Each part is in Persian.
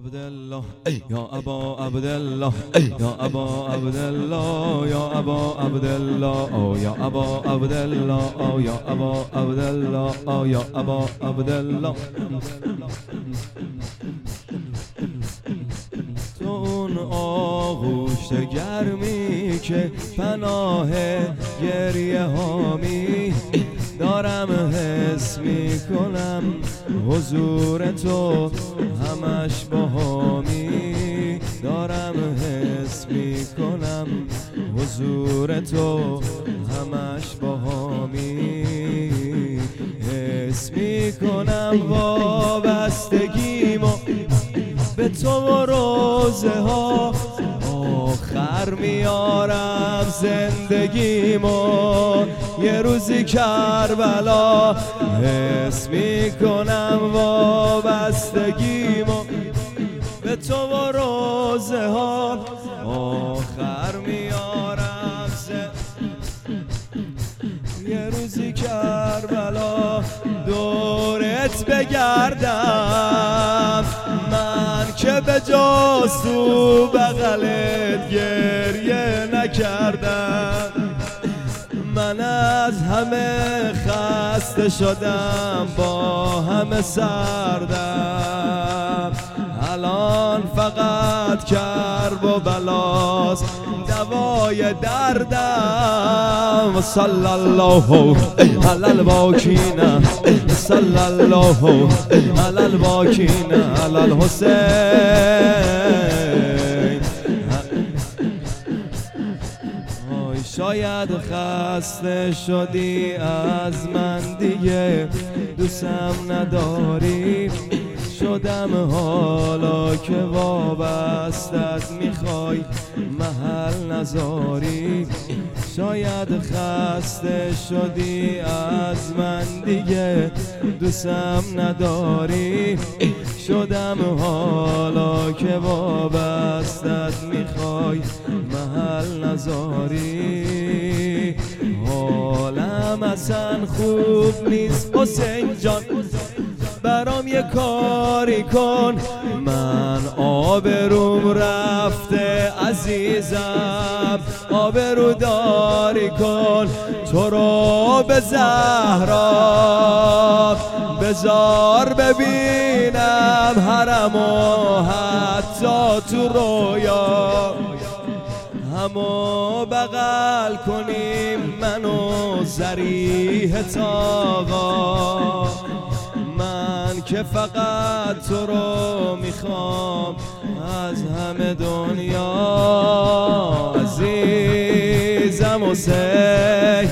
عبدالله یا ابا عبدالله یا ابا عبدالله یا ابا عبدالله او یا ابا عبدالله او یا ابا عبدالله او یا ابا عبدالله. تو اون آغوش گرمی که پناه گریه هامی، دارم حس میکنم حضور تو همش باهامی، دارم حس میکنم حضور تو همش باهامی، حس میکنم وابستگیمو به تو و روزه ها، آخر میارم زندگیمو یه روزی کربلا، حس میکنم وابستگیمو به تو و روزه ها، آخر میارم یه روزی کربلا دورت بگردم، من که به جز تو بغلت گریه نکردم، من از همه خسته شدم با همه سردم، الان فقط کرب و بلاست دوای دردم. صلی الله علی الباکین صلی الله علی الباکین علی الحسین. شاید خسته شدی از من دیگه دوستم نداری، شدم حالا که وابستت میخوای محل نذاری، شاید خسته شدی از من دیگه دوستم نداری، شدم حالا که وابستت میخوای محل نذاری، حالم اصلا خوب نیست حسین جان، برام یه کاری کن، من آبروم رفته عزیزم، آبرو داری کن، تو رو به زهرا بذار ببینم حرمو حتی تو رویا، همو بغل کنیم منو ذریح تاقا، من که فقط تو رو میخوام از همه دنیا، عزیزم حسین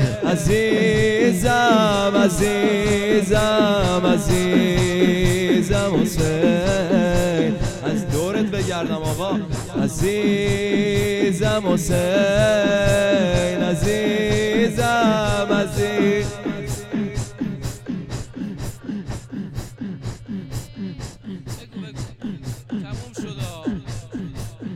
عزیزم عزیزم عزیزم حسین، از دورت بگردم آقا، عزیزم حسین عزیزم عزیزم